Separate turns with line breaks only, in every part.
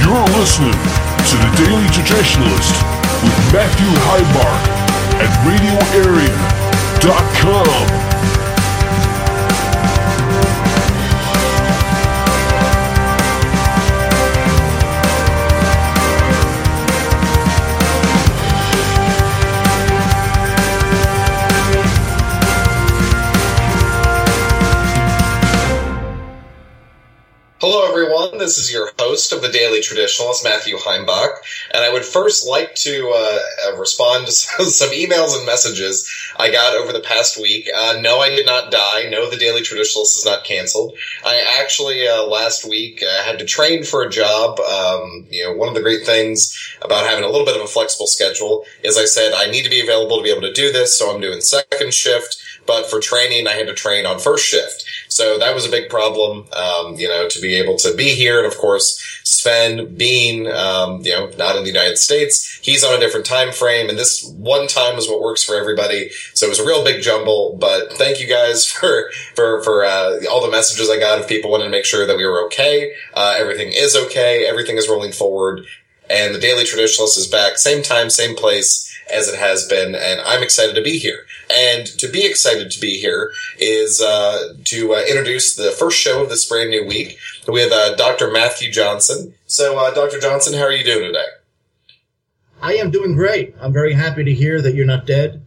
You're listening to The Daily Traditionalist with Matthew Heimbach at RadioArea.com.
Hello, everyone. This is your host of The Daily Traditionalist, Matthew Heimbach, and I would first like to respond to some emails and messages I got over the past week. No, I did not die. No, The Daily Traditionalist is not canceled. I actually, last week, had to train for a job. One of the great things about having a little bit of a flexible schedule is I said I need to be available to be able to do this, so I'm doing second shift, but for training, I had to train on first shift. So that was a big problem, to be able to be here. And of course, Sven being, not in the United States, he's on a different time frame. And this one time is what works for everybody. So it was a real big jumble. But thank you guys for all the messages I got of people wanting to make sure that we were okay. Everything is okay. Everything is rolling forward. And the Daily Traditionalist is back. Same time, same place as it has been, and I'm excited to be here. And to be excited to be here is to introduce the first show of this brand new week with Dr. Matthew Johnson. So, Dr. Johnson, how are you doing today?
I am doing great. I'm very happy to hear that you're not dead.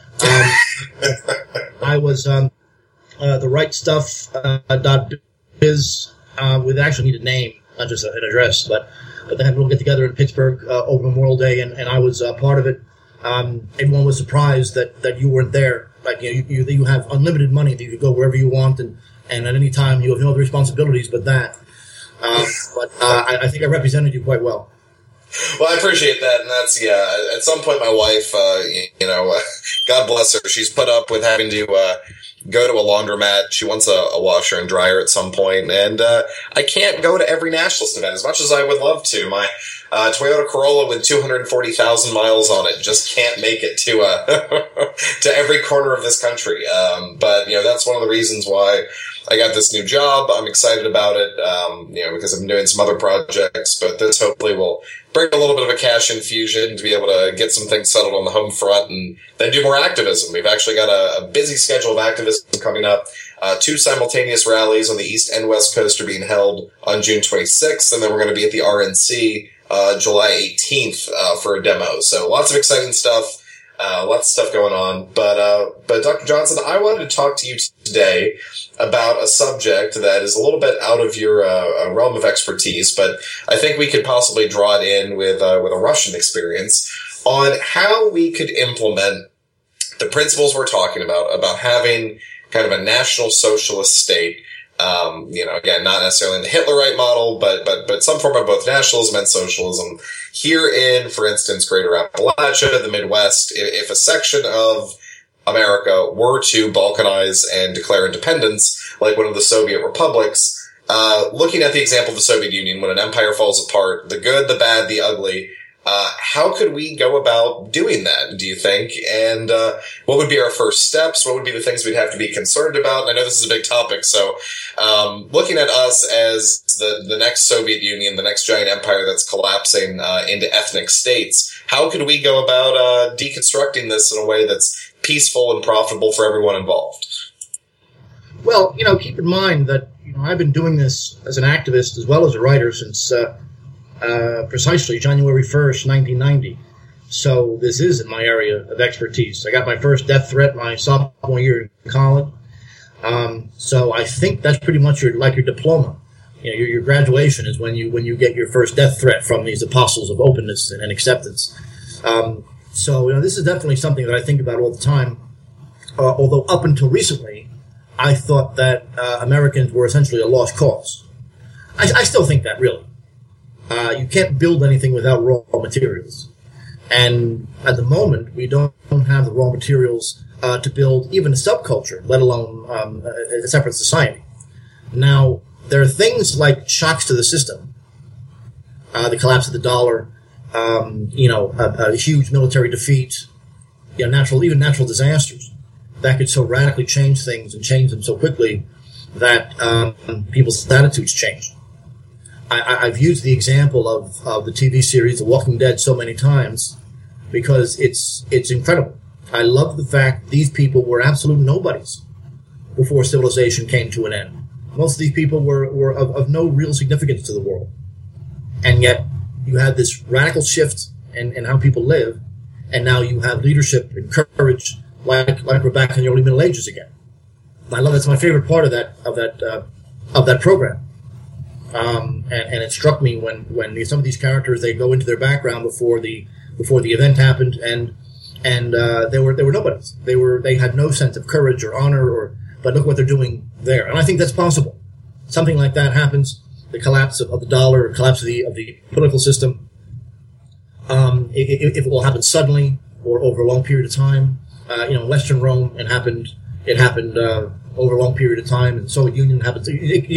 I was the Right Stuff .biz. We actually need a name, not just an address, but they had a little get-together in Pittsburgh over Memorial Day, and I was part of it. Everyone was surprised that you weren't there. Like, you have unlimited money that you can go wherever you want, and at any time you have no other responsibilities but that. I think I represented you quite well.
Well, I appreciate that, and that's, at some point my wife, God bless her, she's put up with having to go to a laundromat. She wants a washer and dryer at some point, and I can't go to every nationalist event as much as I would love to. My Toyota Corolla with 240,000 miles on it just can't make it to to every corner of this country. But that's one of the reasons why I got this new job. I'm excited about it, because I've been doing some other projects, but this hopefully will bring a little bit of a cash infusion to be able to get some things settled on the home front and then do more activism. We've actually got a busy schedule of activism coming up. 2 simultaneous rallies on the East and West Coast are being held on June 26th, and then we're going to be at the RNC July 18th for a demo. So lots of exciting stuff. Lots of stuff going on. But Dr. Johnson, I wanted to talk to you today about a subject that is a little bit out of your realm of expertise, but I think we could possibly draw it in with a Russian experience on how we could implement the principles we're talking about having kind of a national socialist state. Again, not necessarily in the Hitlerite model, but some form of both nationalism and socialism. Here in, for instance, Greater Appalachia, the Midwest, if a section of America were to balkanize and declare independence, like one of the Soviet republics, looking at the example of the Soviet Union, when an empire falls apart, the good, the bad, the ugly, how could we go about doing that, do you think? And what would be our first steps? What would be the things we'd have to be concerned about? And I know this is a big topic, so looking at us as the next Soviet Union, the next giant empire that's collapsing into ethnic states, how could we go about deconstructing this in a way that's peaceful and profitable for everyone involved?
Well, keep in mind that I've been doing this as an activist as well as a writer since precisely January 1st, 1990. So this is in my area of expertise. I got my first death threat my sophomore year in college. So I think that's pretty much your diploma. Your graduation is when you get your first death threat from these apostles of openness and acceptance. So this is definitely something that I think about all the time. Although up until recently, I thought that Americans were essentially a lost cause. I still think that, really. You can't build anything without raw materials. And at the moment, we don't have the raw materials to build even a subculture, let alone a separate society. Now, there are things like shocks to the system, the collapse of the dollar, a huge military defeat, natural disasters that could so radically change things and change them so quickly that people's attitudes change. I've used the example of the TV series The Walking Dead so many times because it's incredible. I love the fact these people were absolute nobodies before civilization came to an end. Most of these people were of no real significance to the world. And yet you had this radical shift in how people live, and now you have leadership and courage like we're back in the early Middle Ages again. I love that's my favorite part of that program. And it struck me when some of these characters, they go into their background before the event happened, and they were nobodies. They had no sense of courage or honor, but look what they're doing there. And I think that's possible. Something like that happens. The collapse of the dollar, collapse of the political system. If it will happen suddenly or over a long period of time, in Western Rome, it happened over a long period of time, and the Soviet Union happened.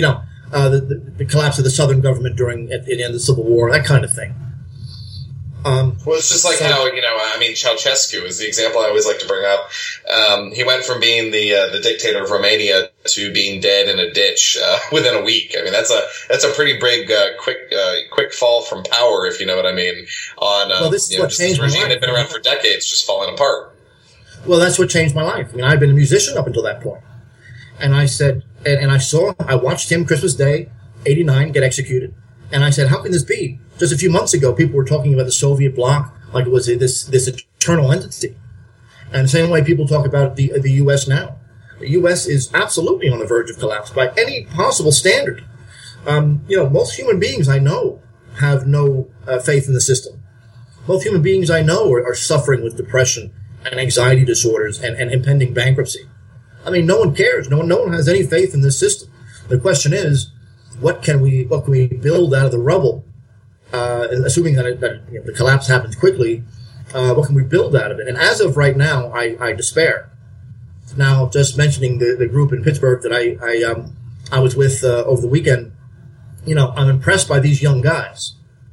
The collapse of the Southern government at the end of the Civil War, that kind of thing.
Well, it's just like how, Ceausescu is the example I always like to bring up. He went from being the dictator of Romania to being dead in a ditch within a week. I mean, that's a pretty big, quick fall from power, if you know what I mean. This regime had been around for decades, just falling apart.
Well, that's what changed my life. I mean, I've been a musician up until that point. And I said, I watched him Christmas Day, 89, get executed. And I said, how can this be? Just a few months ago, people were talking about the Soviet bloc like it was this eternal entity. And the same way people talk about the U.S. now. The U.S. is absolutely on the verge of collapse by any possible standard. Most human beings I know have no faith in the system. Most human beings I know are suffering with depression and anxiety disorders and impending bankruptcy. I mean, no one cares. No one has any faith in this system. The question is, what can we build out of the rubble? Assuming that the collapse happens quickly, what can we build out of it? And as of right now, I despair. Now, just mentioning the group in Pittsburgh that I was with over the weekend, I'm impressed by these young guys.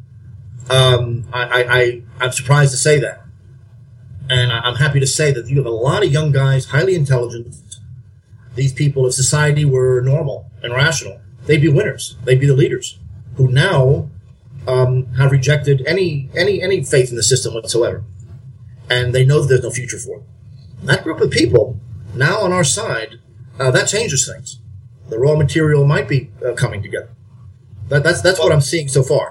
I'm surprised to say that. And I'm happy to say that you have a lot of young guys, highly intelligent. These people, if society were normal and rational, they'd be winners. They'd be the leaders who now have rejected any faith in the system whatsoever. And they know that there's no future for them. That group of people, now on our side, that changes things. The raw material might be coming together. That's what I'm seeing so far.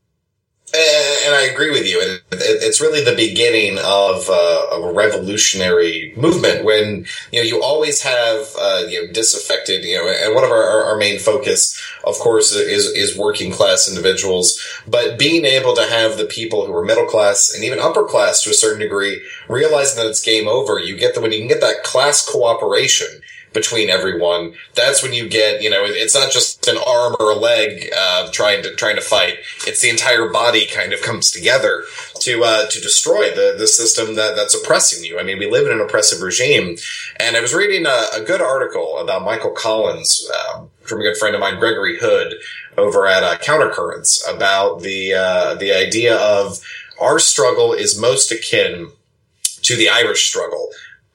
And I agree with you. And it's really the beginning of a revolutionary movement when, you always have, disaffected, and one of our main focus, of course, is working class individuals. But being able to have the people who are middle class and even upper class to a certain degree, realizing that it's game over, when you can get that class cooperation between everyone, that's when you get, it's not just an arm or a leg trying to fight. It's the entire body kind of comes together to destroy the system that's oppressing you. I mean, we live in an oppressive regime. And I was reading a good article about Michael Collins from a good friend of mine, Gregory Hood, over at Countercurrents, about the idea of our struggle is most akin to the Irish struggle.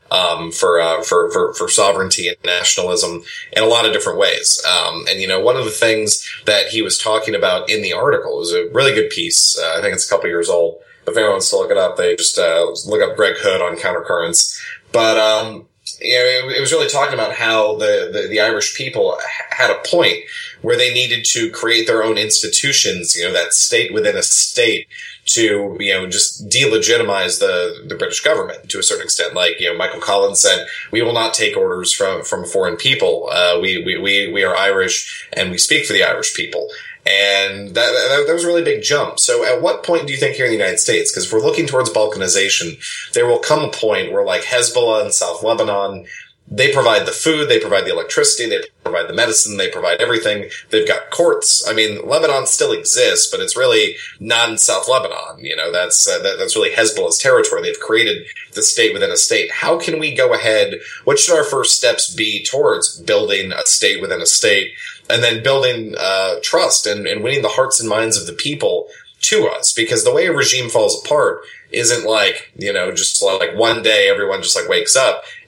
For sovereignty and nationalism in a lot of different ways. And one of the things that he was talking about in the article was a really good piece. I think it's a couple years old, but if anyone wants to look it up, they just, look up Greg Hood on Countercurrents. But, it was really talking about how the Irish people had a point where they needed to create their own institutions, that state within a state, to, just delegitimize the British government to a certain extent. Like, Michael Collins said, we will not take orders from foreign people. We are Irish and we speak for the Irish people. And that was a really big jump. So at what point do you think here in the United States, because if we're looking towards balkanization, there will come a point where like Hezbollah in South Lebanon, they provide the food, they provide the electricity, they provide the medicine, they provide everything. They've got courts. I mean, Lebanon still exists, but it's really not in South Lebanon. That's really Hezbollah's territory. They've created the state within a state. How can we go ahead? What should our first steps be towards building a state within a state and then building, trust and winning the hearts and minds of the people to us? Because the way a regime falls apart isn't like, just like one day everyone just like wakes up.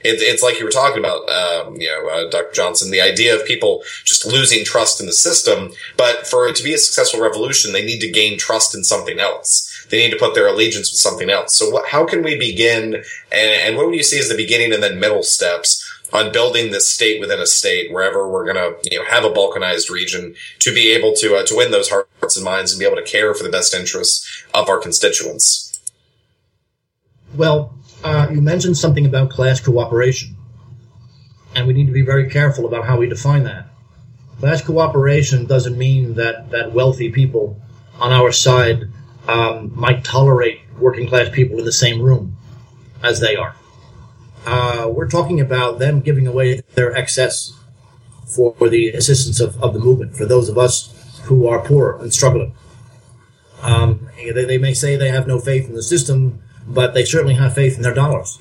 It's like you were talking about, Dr. Johnson, the idea of people just losing trust in the system. But for it to be a successful revolution, they need to gain trust in something else. They need to put their allegiance with something else. So how can we begin, and what would you see as the beginning and then middle steps on building this state within a state, wherever we're going to, have a balkanized region, to be able to win those hearts and minds and be able to care for the best interests of our constituents?
Well, you mentioned something about class cooperation, and we need to be very careful about how we define that. Class cooperation doesn't mean that wealthy people on our side might tolerate working class people in the same room as they are. We're talking about them giving away their excess for the assistance of the movement, for those of us who are poor and struggling. They may say they have no faith in the system, but they certainly have faith in their dollars.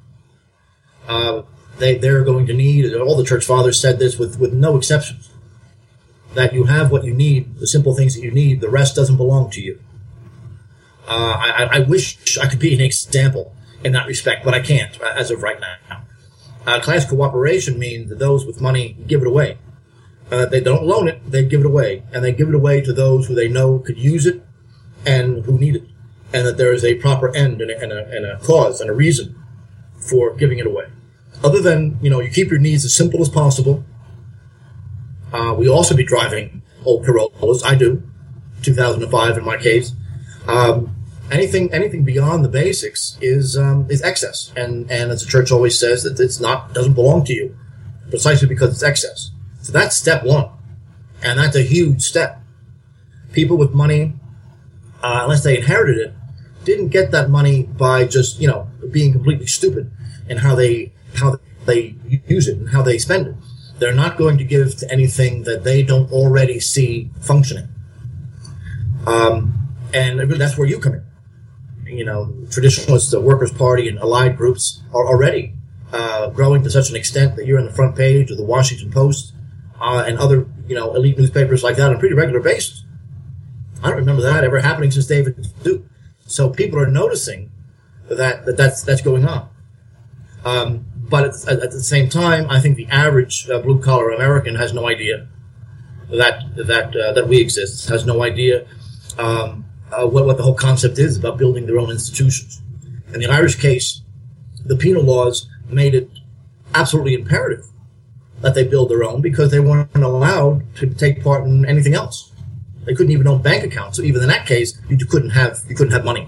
They're going to need, all the church fathers said this with no exceptions, that you have what you need, the simple things that you need, the rest doesn't belong to you. I wish I could be an example in that respect, but I can't as of right now. Class cooperation means that those with money give it away. They don't loan it, they give it away. And they give it away to those who they know could use it and who need it. And that there is a proper end and a cause and a reason for giving it away. Other than, you keep your needs as simple as possible. We also be driving old Corollas. I do. 2005 in my case. Anything beyond the basics is excess, and as the church always says, that doesn't belong to you, precisely because it's excess. So that's step one, and that's a huge step. People with money, unless they inherited it, didn't get that money by just being completely stupid in how they use it and how they spend it. They're not going to give to anything that they don't already see functioning, and that's where you come in. Traditionalists, the Workers' Party, and allied groups are already growing to such an extent that you're on the front page of the Washington Post and other, elite newspapers like that on a pretty regular basis. I don't remember that ever happening since David Duke. So people are noticing that's going on. But at the same time, I think the average blue-collar American has no idea that we exist, has no idea what the whole concept is about building their own institutions. In the Irish case, the penal laws made it absolutely imperative that they build their own because they weren't allowed to take part in anything else. They couldn't even own bank accounts. So even in that case, you couldn't have money.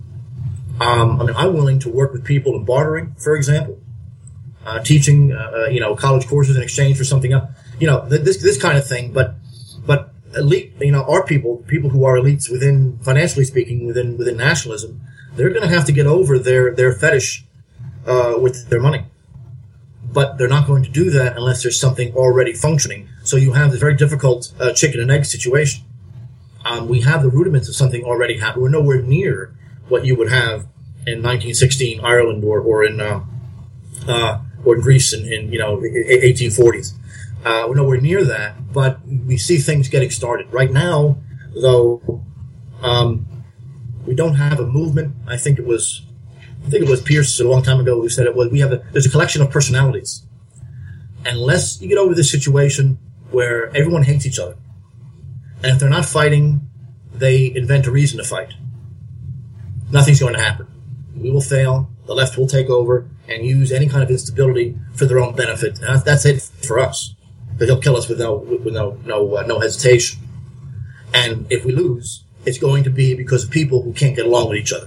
I'm willing to work with people in bartering, for example, teaching, college courses in exchange for something else. This kind of thing. But elite, our people who are elites within, financially speaking, within nationalism, they're going to have to get over their fetish with their money. But they're not going to do that unless there's something already functioning. So you have this very difficult chicken and egg situation. We have the rudiments of something already happening. We're nowhere near what you would have in 1916 Ireland or in Greece in 1840s. We're nowhere near that, but we see things getting started. Right now, though, we don't have a movement. I think it was Pierce a long time ago who said it was. There's a collection of personalities. Unless you get over this situation where everyone hates each other, and if they're not fighting, they invent a reason to fight, nothing's going to happen. We will fail. The left will take over and use any kind of instability for their own benefit. That's it for us. But they'll kill us with no hesitation. And if we lose, it's going to be because of people who can't get along with each other.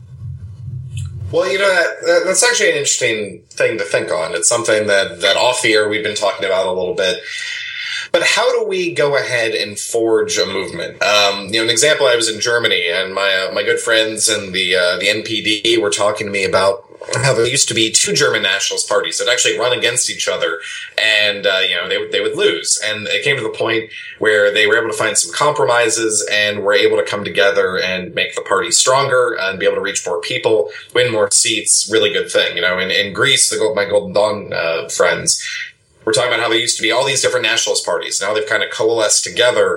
Well, that's actually an interesting thing to think on. It's something that off the air we've been talking about a little bit. But how do we go ahead and forge a movement? An example, I was in Germany, and my good friends in the NPD were talking to me about how there used to be two German nationalist parties that actually run against each other, and they would lose. And it came to the point where they were able to find some compromises and were able to come together and make the party stronger and be able to reach more people, win more seats. Really good thing. In Greece, my Golden Dawn friends, we're talking about how there used to be all these different nationalist parties. Now they've kind of coalesced together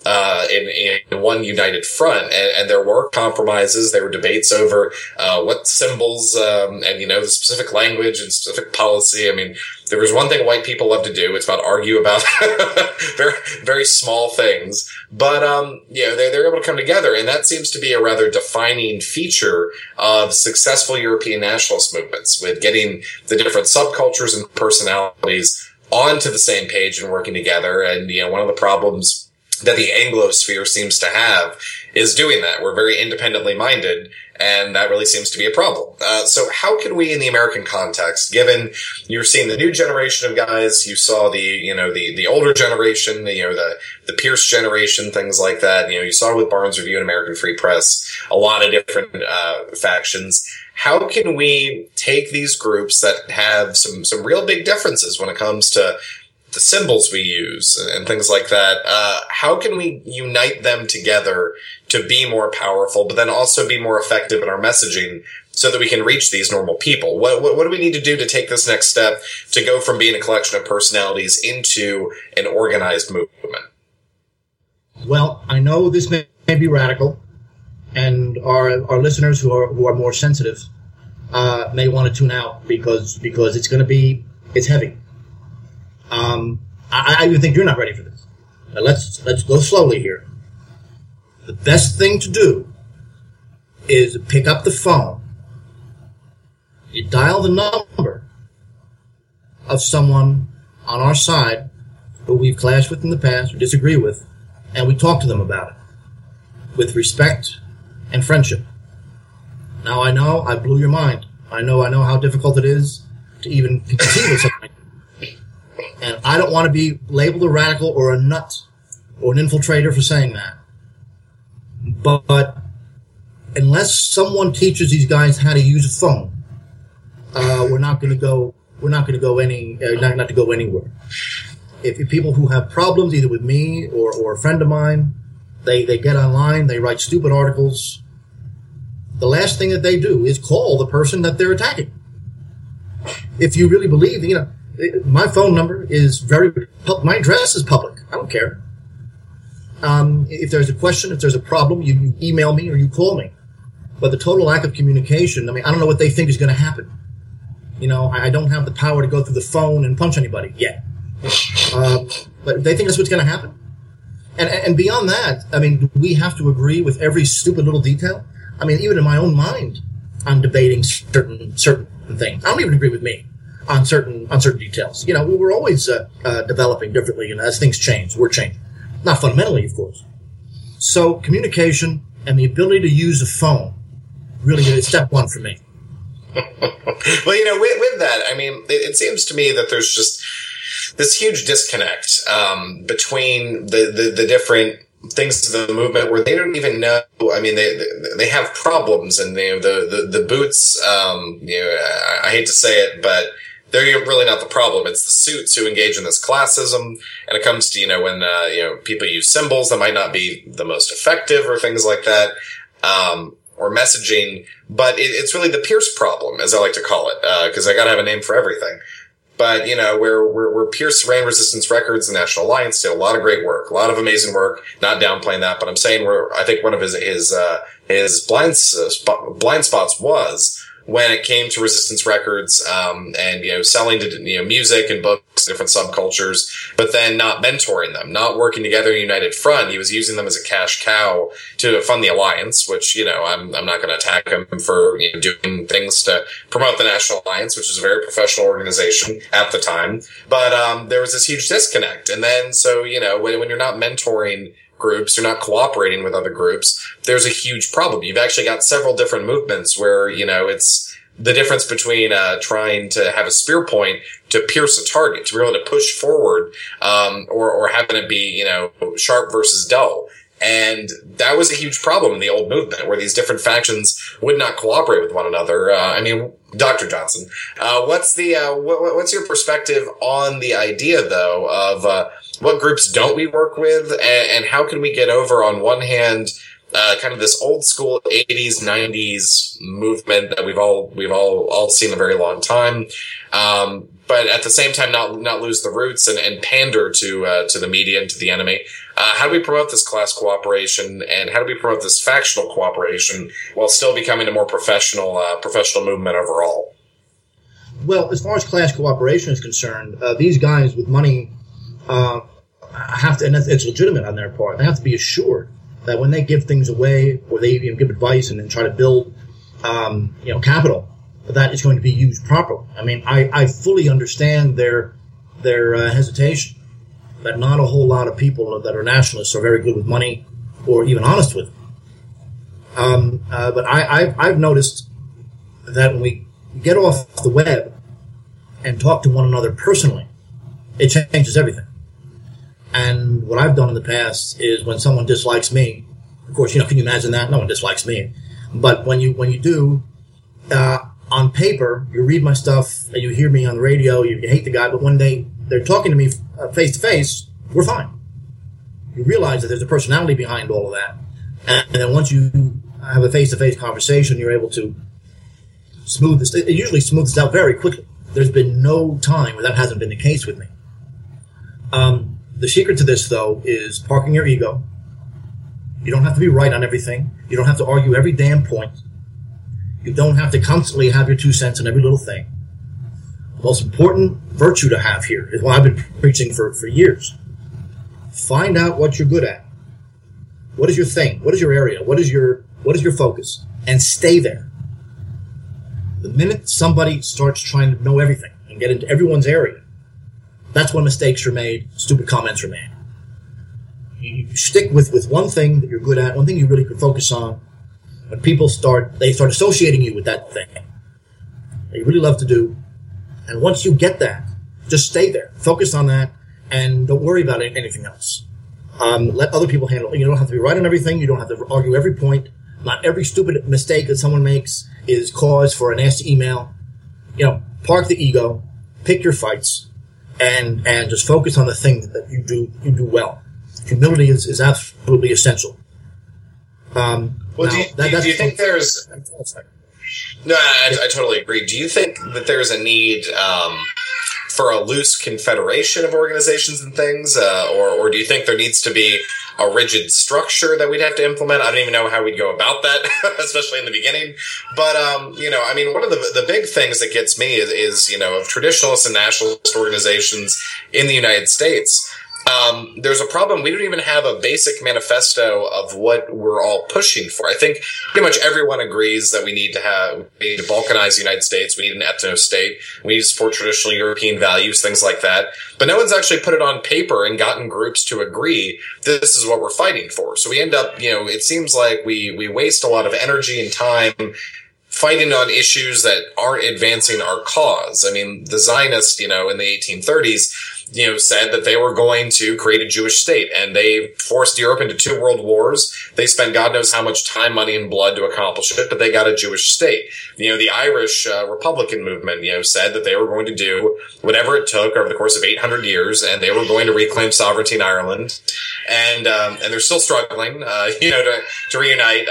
in one united front, and there were compromises. There were debates over what symbols and the specific language and specific policy. I mean, there was one thing white people love to do. It's about argue about very, very small things. But they're able to come together, and that seems to be a rather defining feature of successful European nationalist movements, with getting the different subcultures and personalities onto the same page and working together. And one of the problems that the Anglosphere seems to have is doing that. We're very independently minded, and that really seems to be a problem. So how can we, in the American context, given you're seeing the new generation of guys, you saw the older generation, the Pierce generation, things like that, you saw with Barnes Review and American Free Press, a lot of different factions. How can we take these groups that have some real big differences when it comes to the symbols we use and things like that? How can we unite them together to be more powerful, but then also be more effective in our messaging so that we can reach these normal people? What do we need to do to take this next step to go from being a collection of personalities into an organized movement?
Well, I know this may be radical, and our listeners who are more sensitive may want to tune out because it's heavy. I even think you're not ready for this. Now let's go slowly here. The best thing to do is pick up the phone. You dial the number of someone on our side who we've clashed with in the past or disagree with, and we talk to them about it with respect and friendship. Now, I know I blew your mind. I know how difficult it is to even conceive of something. And I don't want to be labeled a radical or a nut or an infiltrator for saying that. But unless someone teaches these guys how to use a phone, we're not going to go anywhere. If people who have problems either with me or a friend of mine, they get online, they write stupid articles. The last thing that they do is call the person that they're attacking. If you really believe, my phone number is my address is public. I don't care. If there's a question, if there's a problem, you email me or you call me. But the total lack of communication, I don't know what they think is going to happen. I don't have the power to go through the phone and punch anybody yet. But they think that's what's going to happen. And beyond that, do we have to agree with every stupid little detail? Even in my own mind, I'm debating certain things. I don't even agree with me on certain details. We're always developing differently, as things change, we're changing. Not fundamentally, of course. So communication and the ability to use a phone really is step one for me.
Well, with that, it seems to me that there's just this huge disconnect between the different things to the movement where they don't even know. They have problems, and the boots. I hate to say it, but they're really not the problem. It's the suits who engage in this classism, and it comes to when people use symbols that might not be the most effective or things like that, or messaging. But it's really the Pierce problem, as I like to call it, because I got to have a name for everything. But, where Pierce ran Resistance Records, the National Alliance did a lot of great work, a lot of amazing work, not downplaying that, but I'm saying I think one of his blind spots was when it came to Resistance Records, and, selling to, music and books, different subcultures, but then not mentoring them, not working together in a united front. He was using them as a cash cow to fund the Alliance, which, I'm not going to attack him for, doing things to promote the National Alliance, which is a very professional organization at the time. But, there was this huge disconnect. And then, so, when you're not mentoring groups, you're not cooperating with other groups, there's a huge problem. You've actually got several different movements where, it's the difference between trying to have a spear point to pierce a target, to be able to push forward, or having it be, sharp versus dull. And that was a huge problem in the old movement, where these different factions would not cooperate with one another. Dr. Johnson, what's your perspective on the idea, though, of what groups don't we work with, and how can we get over, on one hand, kind of this old school 80s, 90s movement that we've all seen a very long time, but at the same time not lose the roots and pander to the media and to the enemy. How do we promote this class cooperation, and how do we promote this factional cooperation while still becoming a more professional movement overall?
Well, as far as class cooperation is concerned, these guys with money have to, and it's legitimate on their part, they have to be assured that when they give things away or they even give advice and then try to build, capital, that is going to be used properly. I mean, I fully understand their hesitation that not a whole lot of people that are nationalists are very good with money or even honest with it. But I've noticed that when we get off the web and talk to one another personally, it changes everything. And what I've done in the past is when someone dislikes me, of course, can you imagine that? No one dislikes me. But when you do, on paper, you read my stuff and you hear me on the radio, you hate the guy, but when they're talking to me face to face, we're fine. You realize that there's a personality behind all of that. And then once you have a face-to-face conversation, you're able to smooth this. It usually smooths out very quickly. There's been no time where that hasn't been the case with me. The secret to this, though, is parking your ego. You don't have to be right on everything. You don't have to argue every damn point. You don't have to constantly have your 2 cents on every little thing. The most important virtue to have here is what I've been preaching for years. Find out what you're good at. What is your thing? What is your area? What is your focus? And stay there. The minute somebody starts trying to know everything and get into everyone's area, that's when mistakes are made, stupid comments are made. You stick with one thing that you're good at, one thing you really could focus on. When people start associating you with that thing that you really love to do. And once you get that, just stay there. Focus on that and don't worry about anything else. Let other people handle it. You don't have to be right on everything. You don't have to argue every point. Not every stupid mistake that someone makes is cause for a nasty email. Park the ego, pick your fights, and just focus on the thing that you do well. Humility is absolutely essential.
Well, do you think there's... No, I totally agree. Do you think that there's a need for a loose confederation of organizations and things, or do you think there needs to be a rigid structure that we'd have to implement? I don't even know how we'd go about that, especially in the beginning. But, one of the big things that gets me is of traditionalist and nationalist organizations in the United States. There's a problem. We don't even have a basic manifesto of what we're all pushing for. I think pretty much everyone agrees that we need to balkanize the United States. We need an ethno state. We need to support traditional European values, things like that. But no one's actually put it on paper and gotten groups to agree this is what we're fighting for. So we end up, it seems like we waste a lot of energy and time fighting on issues that aren't advancing our cause. I mean, the Zionists, in the 1830s, said that they were going to create a Jewish state, and they forced Europe into 2 world wars. They spent God knows how much time, money, and blood to accomplish it, but they got a Jewish state. The Irish Republican movement, said that they were going to do whatever it took over the course of 800 years, and they were going to reclaim sovereignty in Ireland. And they're still struggling, to reunite,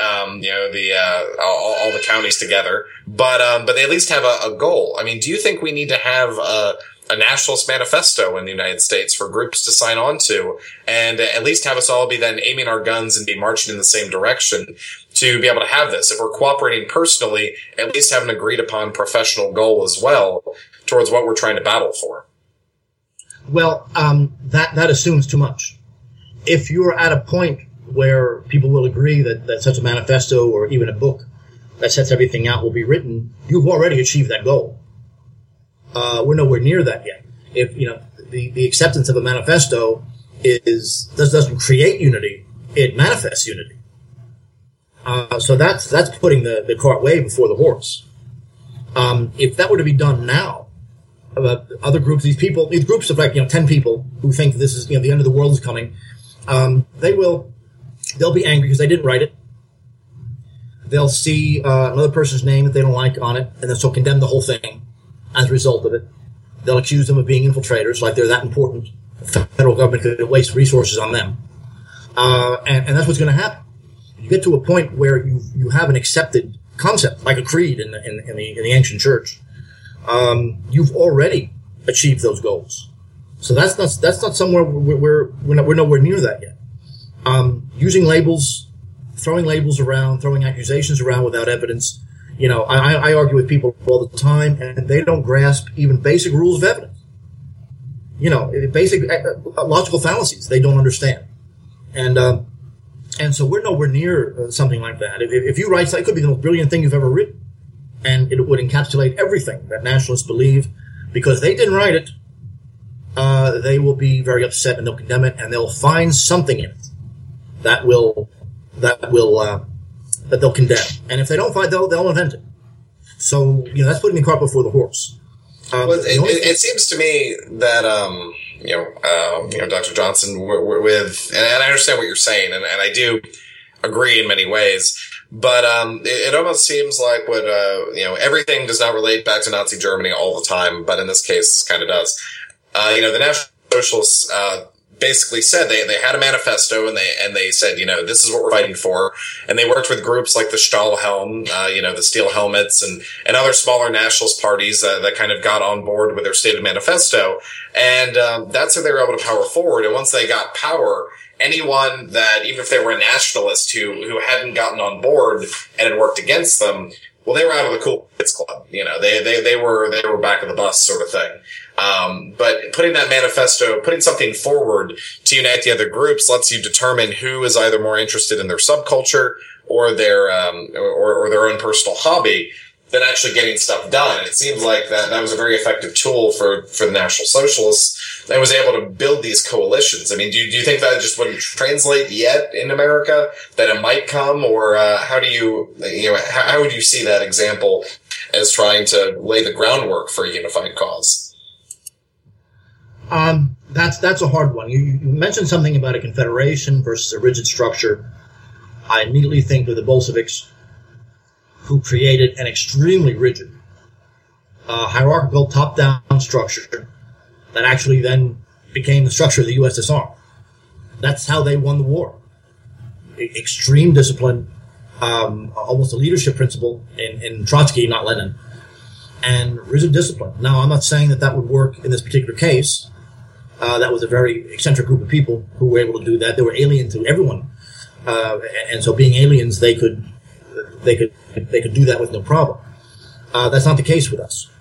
all the counties together. But they at least have a goal. I mean, do you think we need to have a nationalist manifesto in the United States for groups to sign on to, and at least have us all be then aiming our guns and be marching in the same direction to be able to have this? If we're cooperating personally, at least have an agreed upon professional goal as well towards what we're trying to battle for.
Well, that assumes too much. If you're at a point where people will agree that such a manifesto or even a book that sets everything out will be written, you've already achieved that goal. We're nowhere near that yet. If the acceptance of a manifesto doesn't create unity, it manifests unity. So that's putting the cart way before the horse. If that were to be done now, other groups, these groups of 10 people who think this is the end of the world is coming, they'll be angry because they didn't write it. They'll see another person's name that they don't like on it, and then so condemn the whole thing. As a result of it, they'll accuse them of being infiltrators, like they're that important. The federal government could waste resources on them, and that's what's going to happen. You get to a point where you have an accepted concept, like a creed in the ancient church. You've already achieve those goals. So that's not somewhere we're nowhere near that yet. Using labels, throwing labels around, throwing accusations around without evidence. I argue with people all the time, and they don't grasp even basic rules of evidence. Basic logical fallacies they don't understand. And so we're nowhere near something like that. If you write something, it could be the most brilliant thing you've ever written. And it would encapsulate everything that nationalists believe. Because they didn't write it, they will be very upset and they'll condemn it, and they'll find something in it that they'll condemn. And if they don't find, they'll invent it. So, that's putting the cart before the horse.
It seems to me that, Dr. Johnson, and I understand what you're saying, and I do agree in many ways, but it almost seems like everything does not relate back to Nazi Germany all the time, but in this case, this kind of does. The National Socialists basically said they had a manifesto, and they said, this is what we're fighting for. And they worked with groups like the Stahlhelm, the Steel Helmets, and other smaller nationalist parties that kind of got on board with their stated manifesto. And that's how they were able to power forward. And once they got power, anyone that, even if they were a nationalist who hadn't gotten on board and had worked against them, well, they were out of the cool kids club. They were back of the bus sort of thing. But putting that manifesto, putting something forward to unite the other groups lets you determine who is either more interested in their subculture or their own personal hobby than actually getting stuff done. And it seems like that was a very effective tool for the National Socialists that was able to build these coalitions. I mean, do you think that just wouldn't translate yet in America, that it might come, or how would you see that example as trying to lay the groundwork for a unified cause?
That's a hard one. You mentioned something about a confederation versus a rigid structure. I immediately think of the Bolsheviks, who created an extremely rigid, hierarchical top-down structure that actually then became the structure of the USSR. That's how they won the war. Extreme discipline, almost a leadership principle in Trotsky, not Lenin, and rigid discipline. Now, I'm not saying that would work in this particular case. That was a very eccentric group of people who were able to do that. They were alien to everyone, and so being aliens, they could do that with no problem. That's not the case with us.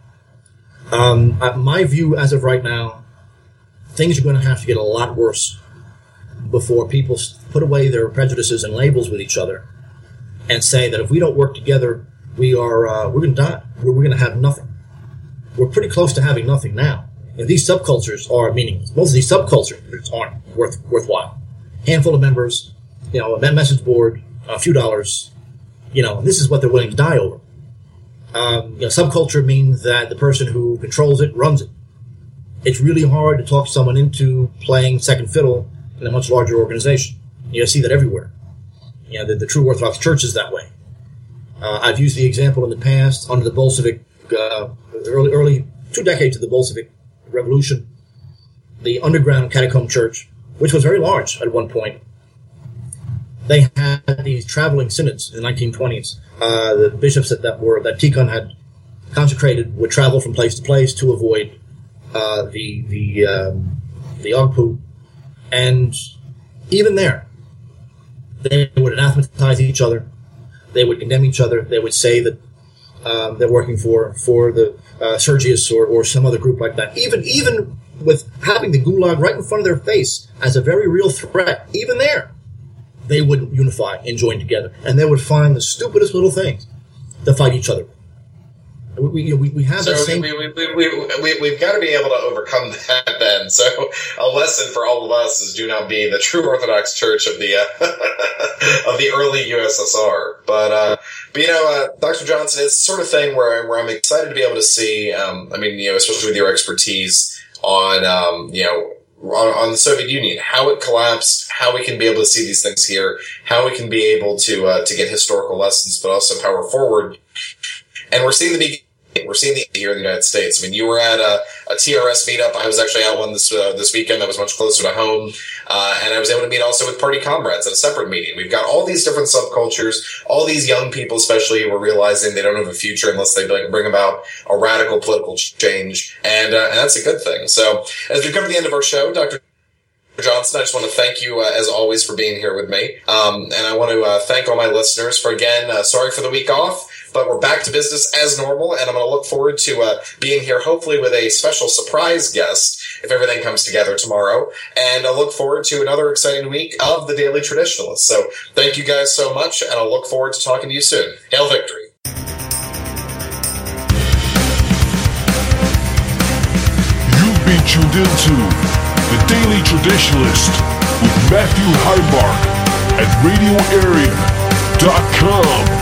My view, as of right now, things are going to have to get a lot worse before people put away their prejudices and labels with each other and say that if we don't work together, we're going to die. We're going to have nothing. We're pretty close to having nothing now. And these subcultures are meaningless. Most of these subcultures aren't worthwhile. Handful of members, a message board, a few dollars, and this is what they're willing to die over. Subculture means that the person who controls it runs it. It's really hard to talk someone into playing second fiddle in a much larger organization. You see that everywhere. The true Orthodox Church is that way. I've used the example in the past under the Bolshevik, early 2 decades of the Bolshevik Revolution, the underground catacomb church, which was very large at one point. They had these traveling synods in the 1920s. The bishops that Tikhon had consecrated would travel from place to place to avoid the Ogpu, and even there, they would anathematize each other. They would condemn each other. They would say that they're working for the Sergius or some other group like that. Even with having the Gulag right in front of their face as a very real threat, even there, they wouldn't unify and join together. And they would find the stupidest little things to fight each other. We have that same...
We've got to be able to overcome that then. So a lesson for all of us is do not be the true Orthodox Church of the of the early USSR. But Dr. Johnson, it's the sort of thing where I'm excited to be able to see, especially with your expertise on the Soviet Union, how it collapsed, how we can be able to see these things here, how we can be able to get historical lessons, but also power forward. And we're seeing the beginning. We're seeing it here in the United States. I mean, you were at a TRS meetup. I was actually at one this weekend that was much closer to home. And I was able to meet also with party comrades at a separate meeting. We've got all these different subcultures, all these young people especially who are realizing they don't have a future unless they bring about a radical political change. And that's a good thing. So as we come to the end of our show, Dr. Johnson, I just want to thank you, as always, for being here with me. And I want to thank all my listeners for, again, sorry for the week off, but we're back to business as normal, and I'm going to look forward to being here, hopefully with a special surprise guest, if everything comes together tomorrow. And I look forward to another exciting week of The Daily Traditionalist. So thank you guys so much, and I'll look forward to talking to you soon. Hail victory.
You've been tuned into The Daily Traditionalist with Matthew Heimark at RadioArea.com.